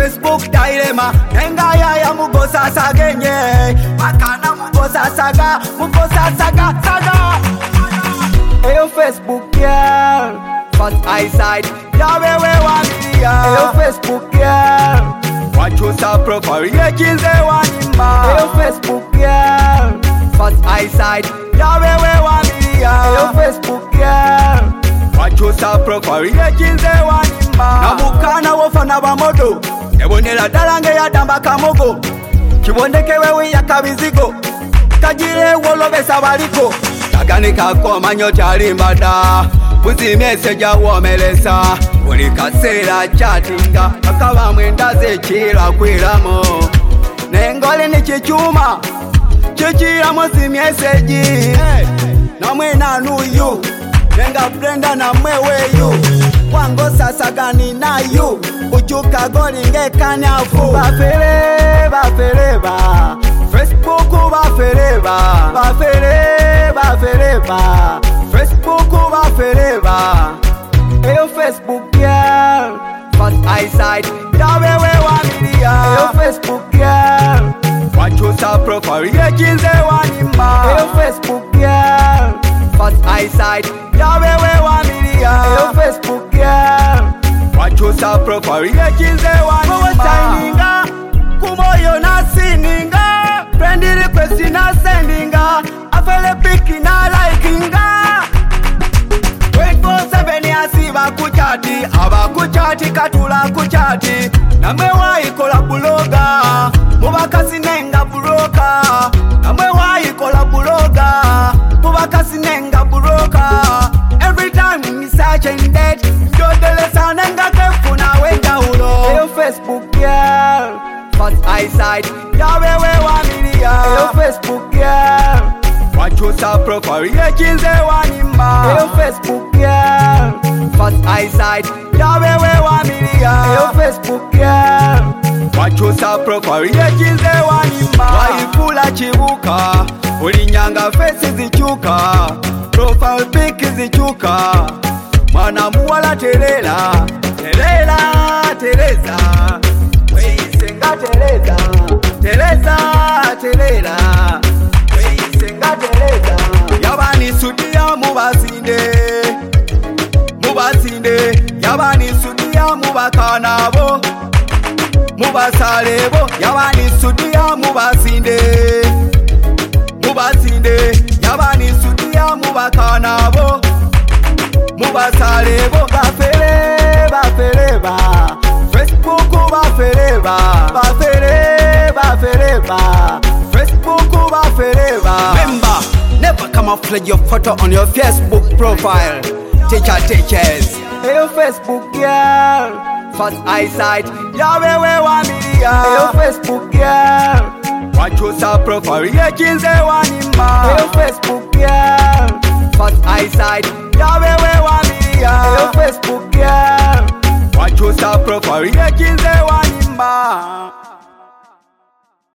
Facebook dilemma nenga ya mugosa sagenye makana mugosa saga saga. Eyo Facebook girl, fast eyesight, yawe wa media. Eyo Facebook girl, wachusa profile yechize wanima. Eyo Facebook girl, fast eyesight, yawe wa media. Eyo Facebook girl, wachusa profile yechize wanima. Namukana wofana wa modo, ebonela dalange ya damba kamogo. Kibondeke wewe ya kabizigo, kajire wolobesa baliko. Taganika kwa manyo chalimbada, kuzimye seja womelesa. Uli kasela chatinga, akaba mwendaze chila kwilamo. Nengole ni chichuma, chichila mozimye seji. Namwe nanuyu, nenga brenda na mweweyu. Wango sasa gani na yu, uchuka goli nge kanyafu. Bafere ba, Facebook bafere ba. Facebook bafere ba. Eyo Facebook girl, fast eyesight, yawe wa media. Eyo Facebook girl, wachusa profile yechize wanima. Eyo Facebook girl, fast eyesight, yawe wa media. Eyo Facebook girl, wachusa profile yechize wanima. Kumoyo na sininga, friend request na sendinga, afele piki na likinga. 24/7 yasiba kuchati, aba kuchati katula kuchati. Namwe waikola buloga, mubakasi nenga buroka. Namwe waikola buloga, mubakasi nenga buroka. Every time we search and date, jodele sanenga kefuna wenda ulo. Eyo Facebook girl, fast eyesight, yawe wa media. Eyo Facebook girl, wachusa profile yechize wanima. Eyo Facebook girl, fast eyesight, yawe wa media. Eyo Facebook girl, wachusa profile yechize wanima. Waifula chibuka, ulinyanga face zichuka, profile pic zichuka. Mwana muwala telela, Tereza. Senga Tereza, senga Tereza. Yabani sudia mubasinde, yabani sudia mubakanabo, mubasalebo. Yabani sudia mubasinde, yabani sudia mubakanabo, mubasalebo. Bafere ba, Facebook bafere ba. Facebook bafere ba. Remember, never camouflage your photo on your Facebook profile. Teachers. Eyo Facebook girl, fast eyesight, yawe wa media. Eyo Facebook girl, wachusa profile yechize wanima. Eyo Facebook